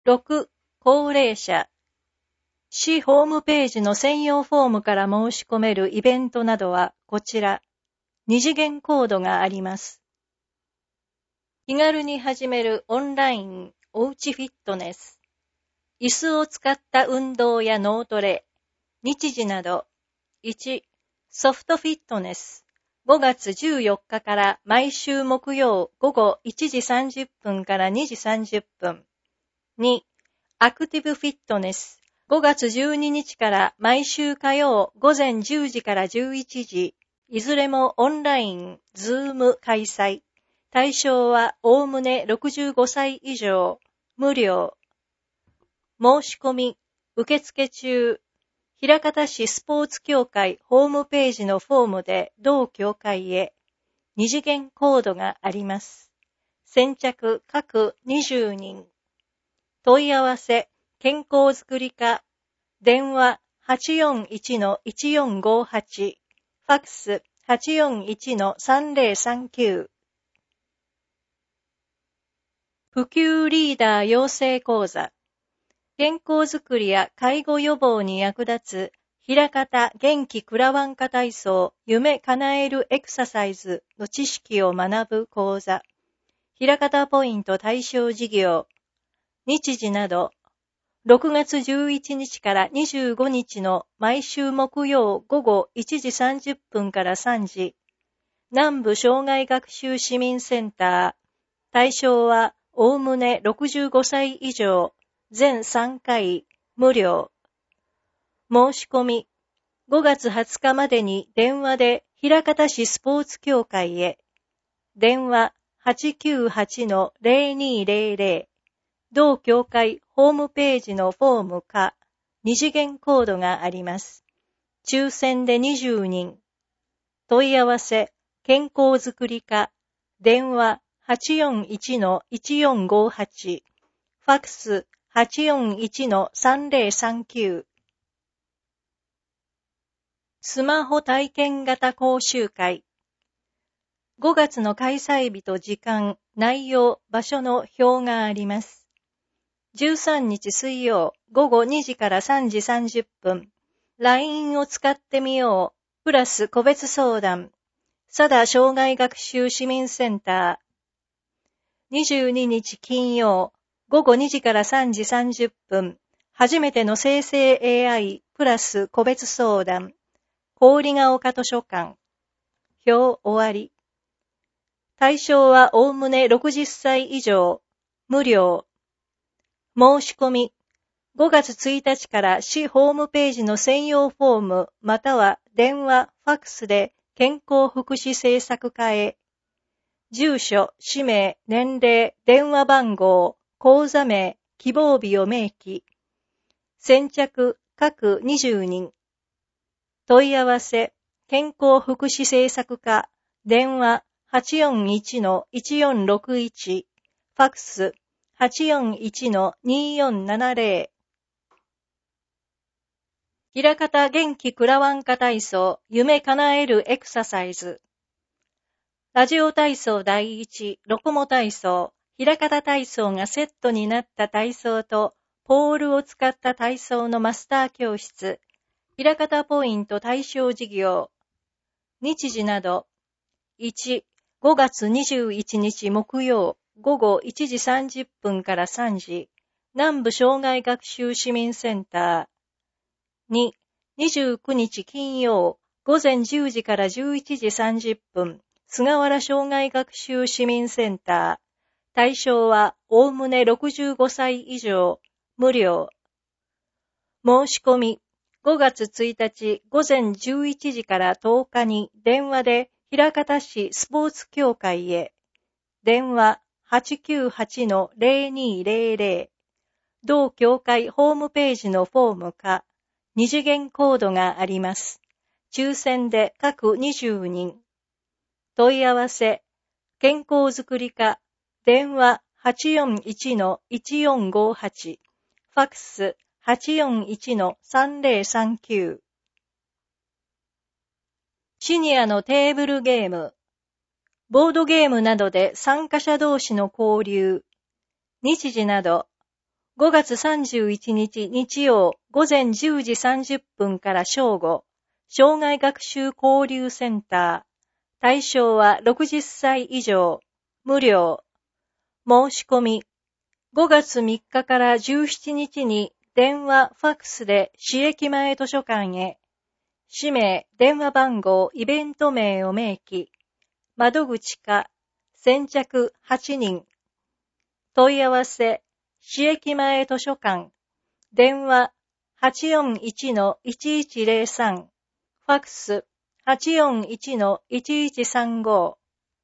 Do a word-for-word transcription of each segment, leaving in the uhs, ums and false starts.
ろく. 高齢者。市ホームページの専用フォームから申し込めるイベントなどはこちら。二次元コードがあります。気軽に始めるオンラインおうちフィットネス。椅子を使った運動や脳トレ、日時など。いち. ソフトフィットネス。ごがつじゅうよっかから毎週木曜午後いちじさんじゅっぷんからにじさんじゅっぷん。に. アクティブフィットネス。ごがつじゅうににちから毎週火曜午前じゅうじからじゅういちじ。いずれもオンライン、ズーム開催。対象はおおむねろくじゅうごさい以上。無料。申し込み、受付中。枚方市スポーツ協会ホームページのフォームで同協会へ。二次元コードがあります。先着各にじゅうにん。問い合わせ、健康づくり課。電話 はちよんいちのいちよんごはち。ファックス はちよんいちのさんぜろさんきゅう。普及リーダー養成講座。健康づくりや介護予防に役立つ、枚方元気くらわんか体操、夢叶えるエクササイズの知識を学ぶ講座。枚方ポイント対象事業。日時など、ろくがつじゅういちにちからにじゅうごにちの毎週木曜午後いちじさんじゅっぷんからさんじ。南部障害学習市民センター。対象はおおむねろくじゅうごさい以上。全さんかい。無料。申し込み。ごがつはつかまでに電話で枚方市スポーツ協会へ。電話 はちきゅうはちのぜろにぜろぜろ。同協会ホームページのフォームか二次元コードがあります。抽選でにじゅうにん。問い合わせ、健康づくり課。電話 はちよんいちのいちよんごはち。ファックス はちよんいちのさんぜろさんきゅう。スマホ体験型講習会。ごがつの開催日と時間、内容、場所の表があります。じゅうさんにち水曜、午後にじからさんじさんじゅっぷん。ライン を使ってみよう。プラス個別相談。佐田障害学習市民センター。にじゅうににち金曜、午後にじからさんじさんじゅっぷん。初めての生成 エーアイ プラス個別相談。郡ヶ丘図書館。表終わり。対象はおおむねろくじゅっさい以上。無料。申し込み。ごがつついたちから市ホームページの専用フォームまたは電話、ファックスで健康福祉政策課へ。住所、氏名、年齢、電話番号、口座名、希望日を明記。先着各にじゅうにん。問い合わせ、健康福祉政策課、電話 はちよんいちのいちよんろくいち、ファックス はちよんいちのによんななぜろ。枚方元気くらわんか体操、夢叶えるエクササイズ。ラジオ体操だいいち、ロコモ体操、枚方体操がセットになった体操と、ポールを使った体操のマスター教室、枚方ポイント対象事業。日時など、いち、ごがつにじゅういちにち木曜、午後いちじさんじゅっぷんからさんじ、南部障害学習市民センター。に、にじゅうくにち金曜、午前じゅうじからじゅういちじさんじゅっぷん、菅原障害学習市民センター。対象はおおむねろくじゅうごさい以上。無料。申し込み。ごがつついたち午前じゅういちじからとおかに電話で枚方市スポーツ協会へ。電話 はちきゅうはちのぜろにぜろぜろ。同協会ホームページのフォームか二次元コードがあります。抽選で各にじゅうにん。問い合わせ、健康づくり課、電話 はちよんいちのいちよんごはち、ファックス はちよんいちのさんぜろさんきゅう。シニアのテーブルゲーム。ボードゲームなどで参加者同士の交流。日時など、 ごがつさんじゅういちにち日曜午前じゅうじさんじゅっぷんから正午、障害学習交流センター。対象はろくじゅっさい以上。無料。申し込み。ごがつみっかからじゅうしちにちに電話、ファックスで市駅前図書館へ。氏名、電話番号、イベント名を明記。窓口か、先着はちにん。問い合わせ、市駅前図書館。電話 はちよんいちのいちいちゼロさん。ファックス はちよんいちのいちいちさんご。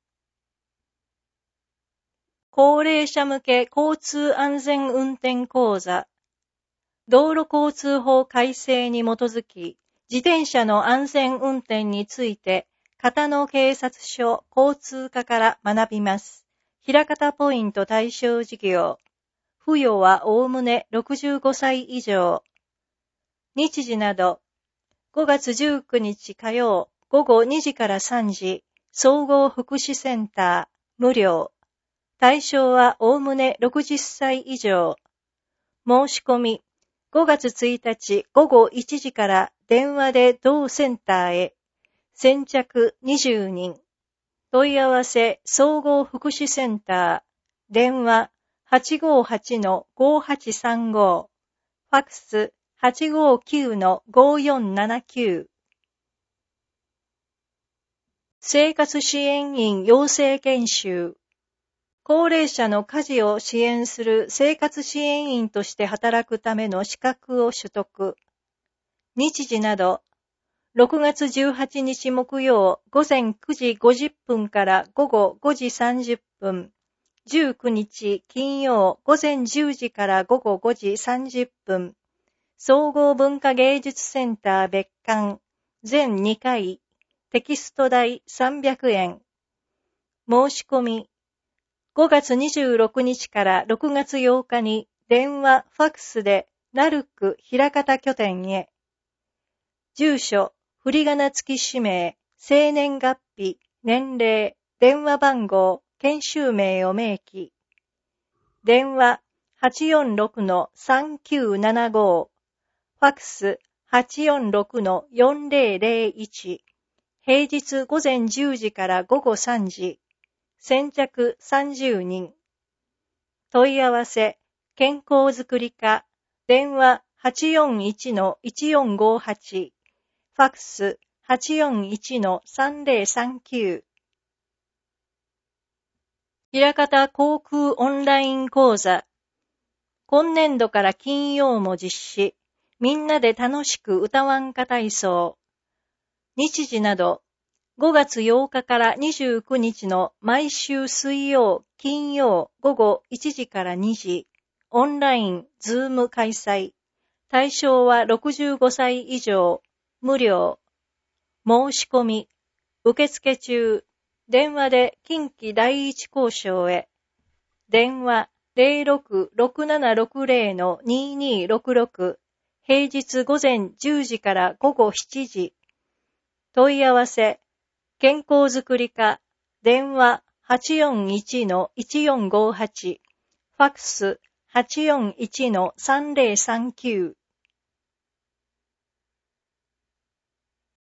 高齢者向け交通安全運転講座。道路交通法改正に基づき、自転車の安全運転について、片野警察署交通課から学びます。枚方ポイント対象事業。付与はおおむねろくじゅうごさい以上。日時など、ごがつじゅうくにち火曜午後にじからさんじ、総合福祉センター、無料。対象はおおむねろくじゅっさい以上。申し込み、ごがつついたち午後いちじから電話で同センターへ。先着にじゅうにん。問い合わせ総合福祉センター。電話 はちごはちのごはちさんご。ファックス はちごきゅうのごよんななきゅう。生活支援員養成研修。高齢者の家事を支援する生活支援員として働くための資格を取得。日時など、ろくがつじゅうはちにち木曜午前くじごじゅっぷんから午後ごじさんじゅっぷん。じゅうくにち金曜午前じゅうじから午後ごじさんじゅっぷん。総合文化芸術センター別館。全にかい。テキスト代さんびゃくえん。申し込み。ごがつにじゅうろくにちからろくがつようかに電話、ファックスでナルク枚方拠点へ。住所、振り仮名付き氏名、生年月日、年齢、電話番号、研修名を明記。電話 はちよんろくのさんきゅうななご。ファックス はちよんろくのよんぜろぜろいち。平日午前じゅうじから午後さんじ。先着さんじゅうにん。問い合わせ、健康づくり課、電話 はちよんいちのいちよんごはち、ファックス はちよんいちのさんぜろさんきゅう。枚方航空オンライン講座。今年度から金曜も実施。みんなで楽しく歌わんか体操。日時など、ごがつようかからにじゅうくにちの毎週水曜、金曜午後いちじからにじ、オンライン、ズーム開催。対象はろくじゅうごさい以上、無料。申し込み、受付中、電話で近畿第一交渉へ。電話 ゼロろくろくななろくゼロのににろくろく、平日午前じゅうじから午後しちじ。問い合わせ、健康づくり課、電話 はちよんいちのいちよんごはち、ファックス はちよんいちのさんぜろさんきゅう。